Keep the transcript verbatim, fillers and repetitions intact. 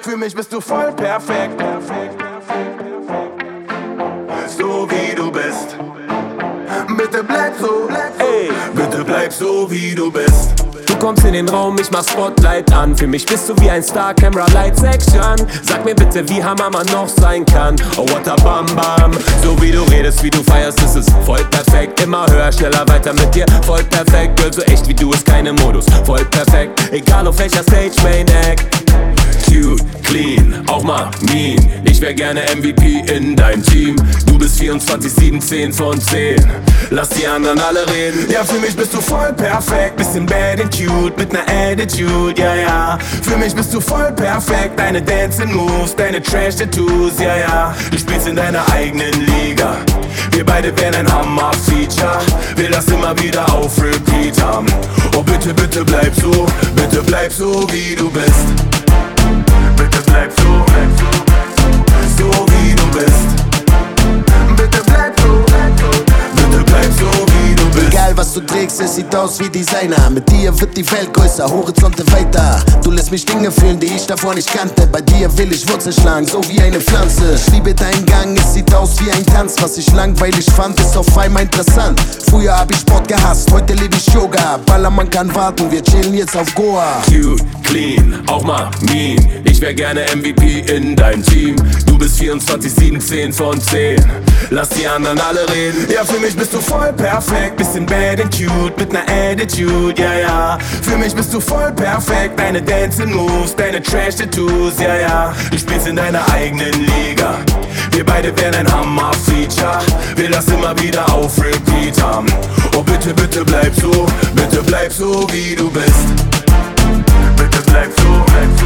für mich bist du voll perfekt. So wie du bist. Bitte bleib so, ey, bitte bleib so wie du bist. Du kommst in den Raum, ich mach Spotlight an. Für mich bist du wie ein Star, Camera, Lights, Action. Sag mir bitte, wie hammer man noch sein kann. Oh, what a bam bam. So wie du redest, wie du feierst, ist es voll perfekt. Immer höher, schneller, weiter mit dir, voll perfekt. Girl, so echt wie du ist keine Modus, voll perfekt. Egal auf welcher Stage, Main Act. Cute, clean, auch mal mean. Ich wär gerne M V P in deinem Team. Du bist vierundzwanzig sieben, zehn von zehn. Lass die anderen alle reden. Ja, für mich bist du voll perfekt. Bisschen bad and cute, mit ner Attitude, ja, ja. Für mich bist du voll perfekt. Deine Dancing Moves, deine Trash-Tattoos, ja, ja. Du spielst in deiner eigenen Liga. Wir beide wären ein Hammer-Feature. Will das immer wieder auf Repeat haben. Oh, bitte, bitte bleib so. Bitte bleib so, wie du bist. Bitte bleib so, bleib so, so wie du bist. Bitte bleib so, bitte bleib so wie du bist. Egal was du trägst, es sieht aus wie Designer. Mit dir wird die Welt größer, Horizonte weiter. Du lässt mich Dinge fühlen, die ich davor nicht kannte. Bei dir will ich Wurzeln schlagen, so wie eine Pflanze. Ich liebe deinen Gang, es sieht aus wie ein Tanz. Was ich langweilig fand, ist auf einmal interessant. Früher hab ich Sport gehasst, heute lebe ich Yoga. Ballermann kann warten, wir chillen jetzt auf Goa. Cute, clean, auch mal mean. Ich wär gerne M V P in deinem Team. Du bist vierundzwanzig sieben, zehn von zehn. Lass die anderen alle reden. Ja, für mich bist du voll perfekt. Bisschen bad and cute, mit ner Attitude, ja, ja. Für mich bist du voll perfekt. Deine Dancing Moves, deine Trash-Tattoos, ja, ja. Du spielst in deiner eigenen Liga. Wir beide wären ein Hammer-Feature. Will das immer wieder auf Repeat haben. Oh, bitte, bitte bleib so. Bitte bleib so, wie du bist. Bitte bleib so, bleib so.